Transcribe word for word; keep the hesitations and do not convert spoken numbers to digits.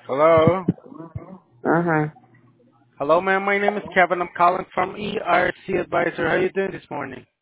Hello. Uh-huh. Hello, ma'am. My name is Kevin. I'm calling from E R C Advisor. How are you doing this morning?